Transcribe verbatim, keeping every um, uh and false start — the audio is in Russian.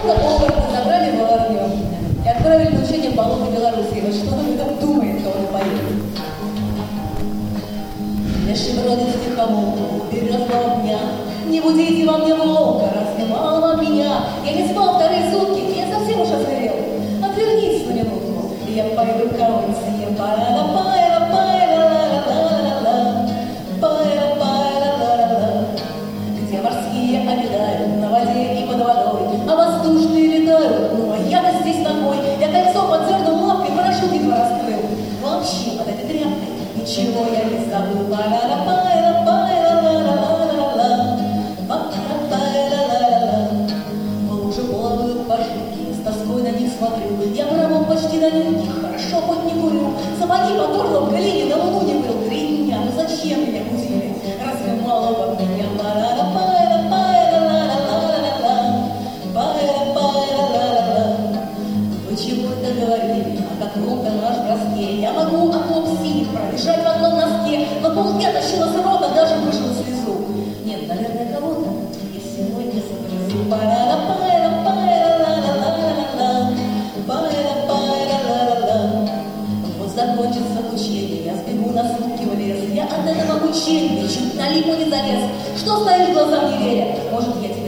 Словно оборотни забрали в армию и отправили на учение в болото Белоруссии. Вот что он там думает, кто он поет. Леший бродит в тихому березного дня. Не будите во мне волка, разве мало меня? Я не спал вторые сутки, я совсем уж озверел. Отвернитесь на минутку, я пойду к колодце. Пара-ла, пара, пара-ла-ла-ла-ла-ла, пара-пара-ла-ла-ла. Где морские обитают на воде и под водой, а воздушные летают, ну а я-то здесь ногой. Я кольцо подзернул лапкой, парашют едва раскрыл. Вообще под этой тряпкой ничего я не забыл. Пара-ла, пара, пара-ла-ла-ла-ла-ла, пара-пара-ла-ла-ла. В луже плавают пожитки, с тоской на них смотрю. Я правом почти на них, хорошо хоть не курю. Сапоги по горлу в галине на луну не был. Три дня, ну зачем меня будили? Разве мало под меня? Пара-ла, пара, пара-ла-ла-ла-ла-ла, пара-пара-ла-ла-ла. Вы чего-то говорили о каком-то наш броске. Я могу окоп синих пробежать в одном носке, но полдня тащила с рота, даже выжила слезу. Нет, наверное, кого-то я сегодня загрызу. Пара-ла, пара, пара-ла-ла-ла-ла-ла, пара-пара-ла-ла-ла. Вот закончится обучение, я сбегу на сутки в лес. Я от этого обучения чуть на липу не залез. Что стоишь глазам не веря? Может, я тебе